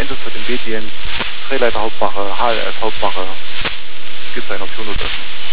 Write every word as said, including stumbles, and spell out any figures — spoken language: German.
Endostat in B D N, Drehleiter Hauptwache, H L S Hauptwache. Gibt es eine Option oder öffnen?